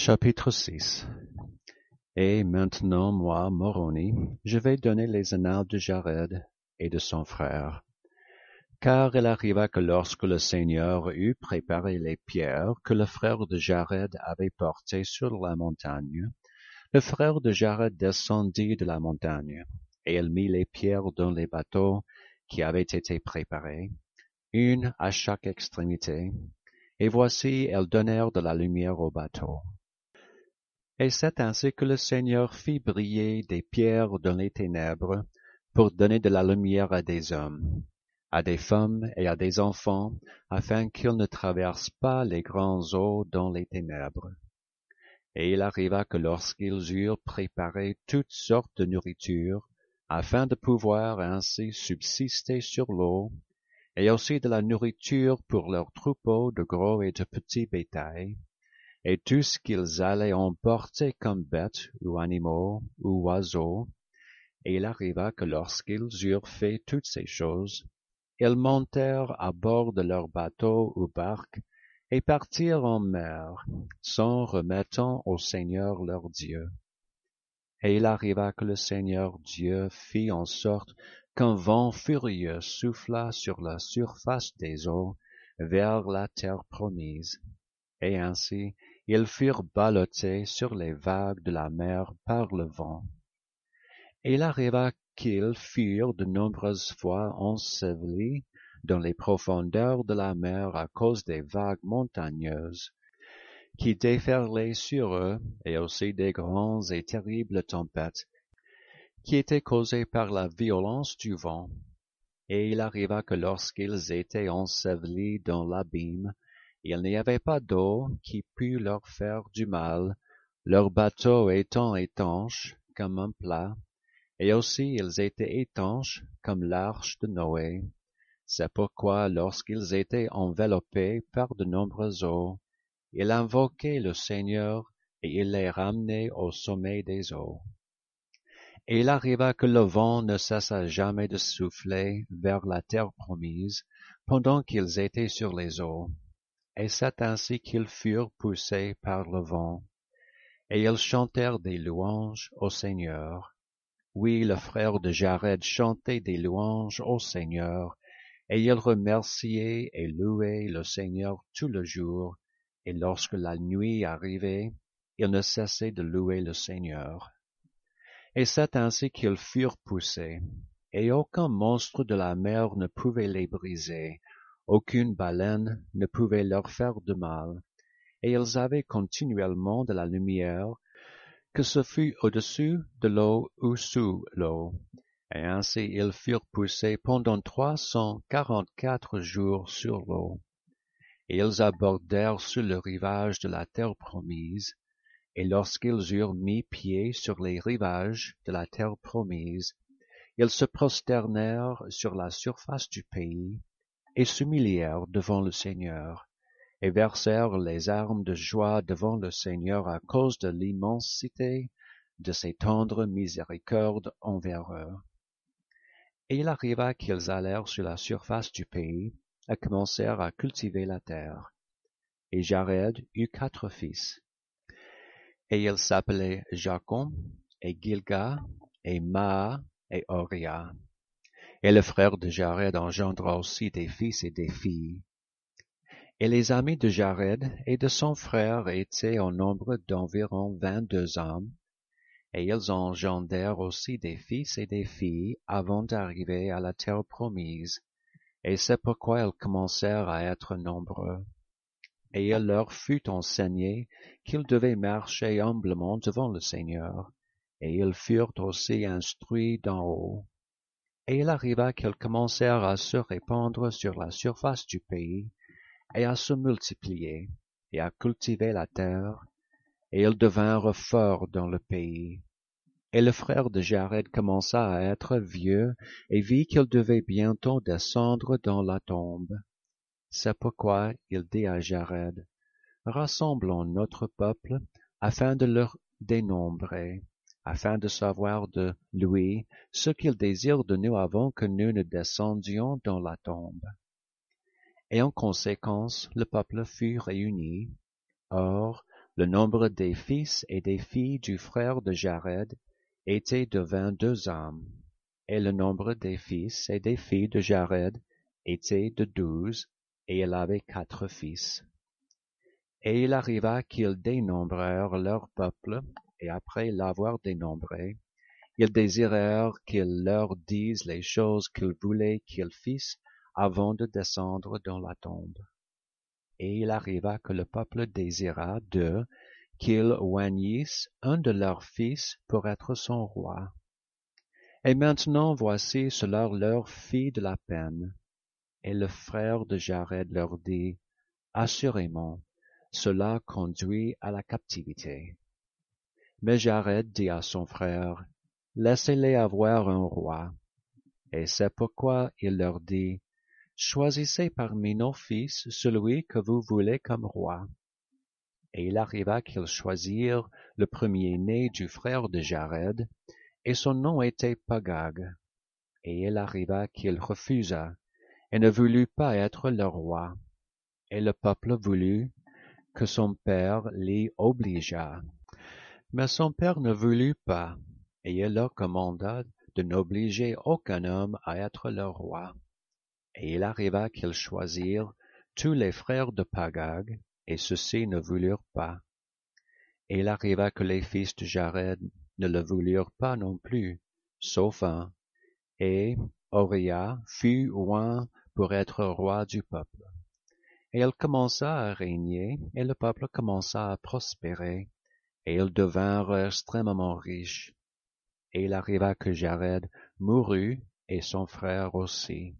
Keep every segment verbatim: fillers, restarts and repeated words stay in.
Chapitre six. Et maintenant, moi, Moroni, je vais donner les annales de Jared et de son frère. Car il arriva que lorsque le Seigneur eut préparé les pierres que le frère de Jared avait portées sur la montagne, le frère de Jared descendit de la montagne, et il mit les pierres dans les bateaux qui avaient été préparés, une à chaque extrémité, et voici, elles donnèrent de la lumière au bateau. Et c'est ainsi que le Seigneur fit briller des pierres dans les ténèbres pour donner de la lumière à des hommes, à des femmes et à des enfants, afin qu'ils ne traversent pas les grands eaux dans les ténèbres. Et il arriva que lorsqu'ils eurent préparé toutes sortes de nourriture, afin de pouvoir ainsi subsister sur l'eau, et aussi de la nourriture pour leurs troupeaux de gros et de petits bétails, et tout ce qu'ils allaient emporter comme bêtes ou animaux ou oiseaux, et il arriva que lorsqu'ils eurent fait toutes ces choses, ils montèrent à bord de leur bateau ou barque, et partirent en mer, s'en remettant au Seigneur leur Dieu. Et il arriva que le Seigneur Dieu fit en sorte qu'un vent furieux souffla sur la surface des eaux vers la terre promise, et ainsi ils furent ballottés sur les vagues de la mer par le vent. Et il arriva qu'ils furent de nombreuses fois ensevelis dans les profondeurs de la mer à cause des vagues montagneuses, qui déferlaient sur eux, et aussi des grandes et terribles tempêtes, qui étaient causées par la violence du vent. Et il arriva que lorsqu'ils étaient ensevelis dans l'abîme, il n'y avait pas d'eau qui pût leur faire du mal, leur bateau étant étanche comme un plat, et aussi ils étaient étanches comme l'arche de Noé. C'est pourquoi lorsqu'ils étaient enveloppés par de nombreuses eaux, ils invoquaient le Seigneur et il les ramenait au sommet des eaux. Et il arriva que le vent ne cessa jamais de souffler vers la terre promise pendant qu'ils étaient sur les eaux. Et c'est ainsi qu'ils furent poussés par le vent, et ils chantèrent des louanges au Seigneur. Oui, le frère de Jared chantait des louanges au Seigneur, et il remerciait et louait le Seigneur tout le jour, et lorsque la nuit arrivait, il ne cessait de louer le Seigneur. Et c'est ainsi qu'ils furent poussés, et aucun monstre de la mer ne pouvait les briser, aucune baleine ne pouvait leur faire de mal, et ils avaient continuellement de la lumière, que ce fût au-dessus de l'eau ou sous l'eau. Et ainsi ils furent poussés pendant trois cent quarante-quatre jours sur l'eau. Et ils abordèrent sur le rivage de la terre promise, et lorsqu'ils eurent mis pied sur les rivages de la terre promise, ils se prosternèrent sur la surface du pays, et s'humilièrent devant le Seigneur, et versèrent les armes de joie devant le Seigneur à cause de l'immensité de ses tendres miséricordes envers eux. Et il arriva qu'ils allèrent sur la surface du pays, et commencèrent à cultiver la terre. Et Jared eut quatre fils. Et ils s'appelaient Jacon, et Gilga, et Maa, et Oria. Et le frère de Jared engendra aussi des fils et des filles. Et les amis de Jared et de son frère étaient au nombre d'environ vingt-deux hommes, et ils engendrèrent aussi des fils et des filles avant d'arriver à la terre promise, et c'est pourquoi ils commencèrent à être nombreux. Et il leur fut enseigné qu'ils devaient marcher humblement devant le Seigneur, et ils furent aussi instruits d'en haut. Et il arriva qu'ils commencèrent à se répandre sur la surface du pays, et à se multiplier, et à cultiver la terre, et ils devinrent forts dans le pays. Et le frère de Jared commença à être vieux, et vit qu'il devait bientôt descendre dans la tombe. C'est pourquoi il dit à Jared, « Rassemblons notre peuple, afin de le dénombrer, afin de savoir de lui ce qu'il désire de nous avant que nous ne descendions dans la tombe. » Et en conséquence, le peuple fut réuni. Or, Le nombre des fils et des filles du frère de Jared était de vingt-deux hommes, et le nombre des fils et des filles de Jared était de douze, et il avait quatre fils. Et il arriva qu'ils dénombrèrent leur peuple, et après l'avoir dénombré, ils désirèrent qu'il leur dise les choses qu'ils voulaient qu'ils fissent avant de descendre dans la tombe. Et il arriva que le peuple désira d'eux qu'ils oignissent un de leurs fils pour être son roi. Et maintenant voici cela leur fit de la peine. Et le frère de Jared leur dit, assurément, cela conduit à la captivité. Mais Jared dit à son frère, laissez-les avoir un roi. Et c'est pourquoi il leur dit, choisissez parmi nos fils celui que vous voulez comme roi. Et il arriva qu'ils choisirent le premier-né du frère de Jared, et son nom était Pagag. Et il arriva qu'il refusa, et ne voulut pas être leur roi. Et le peuple voulut que son père l'y obligeât. Mais son père ne voulut pas, et il leur commanda de n'obliger aucun homme à être leur roi. Et il arriva qu'ils choisirent tous les frères de Pagag, et ceux-ci ne voulurent pas. Et il arriva que les fils de Jared ne le voulurent pas non plus, sauf un, et Oria fut oint pour être roi du peuple. Et il commença à régner, et le peuple commença à prospérer, et ils devinrent extrêmement riches. Et il arriva que Jared mourut, et son frère aussi.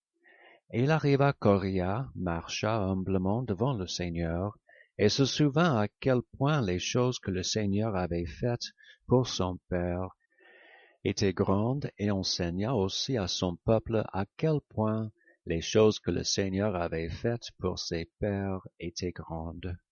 Et il arriva qu'Oria marcha humblement devant le Seigneur, et se souvint à quel point les choses que le Seigneur avait faites pour son père étaient grandes, et enseigna aussi à son peuple à quel point les choses que le Seigneur avait faites pour ses pères étaient grandes.